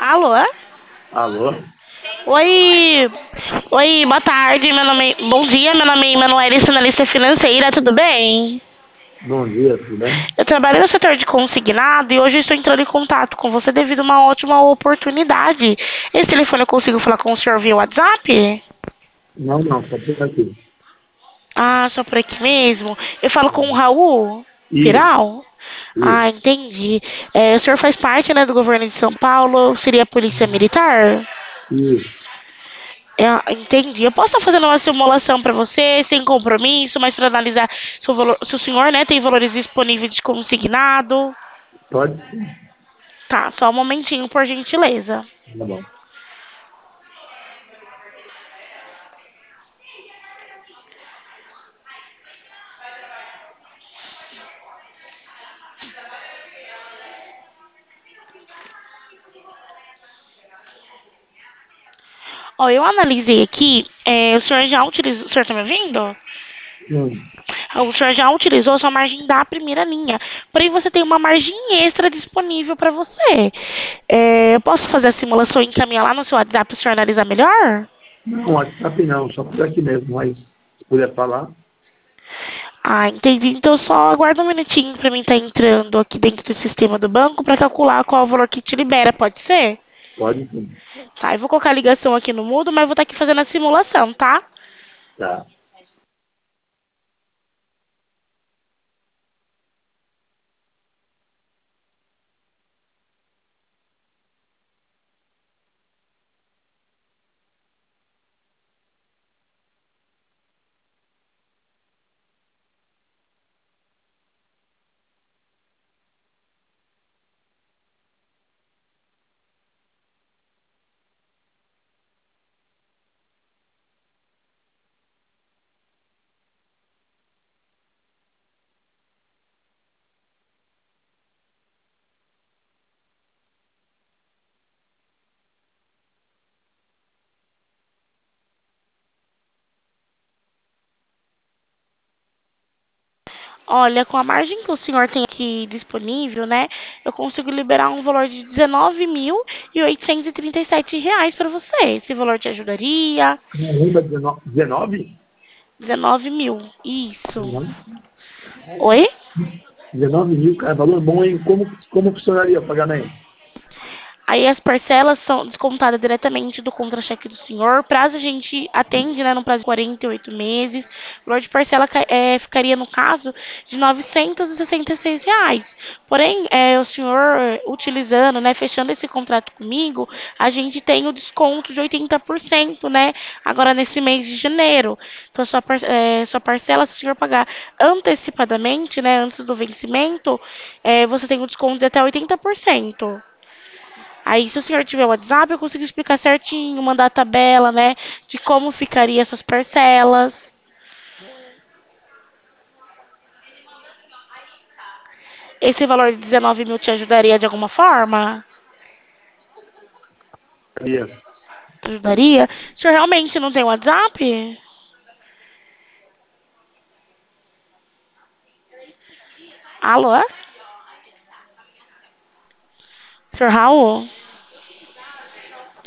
Alô? Alô? Oi, oi, boa tarde, bom dia, meu nome é Emanuele, sou analista financeira, tudo bem? Bom dia, tudo bem? Eu trabalho no setor de consignado e hoje estou entrando em contato com você devido a uma ótima oportunidade. Esse telefone eu consigo falar com o senhor via WhatsApp? Não, não, só por aqui. Ah, só por aqui mesmo. Eu falo com o Raul Isso, Piral? Ah, isso, entendi. O senhor faz parte, né, do governo de São Paulo, seria a polícia militar? isso. Entendi. Eu posso estar fazendo uma simulação para você, sem compromisso, mas para analisar se o senhor, né, tem valores disponíveis de consignado. Pode sim. Tá, só um momentinho, por gentileza. Tá bom. Ó, eu analisei aqui, o senhor já utilizou, o senhor tá me ouvindo? Sim, O senhor já utilizou a sua margem da primeira linha, porém você tem uma margem extra disponível para você. Eu posso fazer a simulação e encaminhar lá no seu WhatsApp para o senhor analisar melhor? não, WhatsApp não, só por aqui mesmo, mas se puder falar, Ah, entendi. Então só aguarda um minutinho para mim estar entrando aqui dentro do sistema do banco para calcular qual é o valor que te libera, pode ser? pode sim. Tá, eu vou colocar a ligação aqui no mudo, mas vou estar aqui fazendo a simulação, tá? Tá. Olha, com a margem que o senhor tem aqui disponível, né? Eu consigo liberar um valor de R$ 19.837 para você. Esse valor te ajudaria? Caramba, 19? 19 mil. Isso. Não. Oi? 19 mil, cara, valor bom, hein? Como funcionaria o pagamento? Aí as parcelas são descontadas diretamente do contra-cheque do senhor. Prazo a gente atende, né, no prazo de 48 meses. O valor de parcela ficaria, no caso, de R$ 966. Porém, o senhor utilizando, né, fechando esse contrato comigo, a gente tem o desconto de 80%, né, agora nesse mês de janeiro. Então, sua parcela, se o senhor pagar antecipadamente, né, antes do vencimento, você tem um desconto de até 80%. Aí, se o senhor tiver o WhatsApp, eu consigo explicar certinho, mandar a tabela, né, de como ficaria essas parcelas. Esse valor de 19 mil te ajudaria de alguma forma? Seria. Ajudaria? O senhor realmente não tem WhatsApp? Alô? Senhor Raul?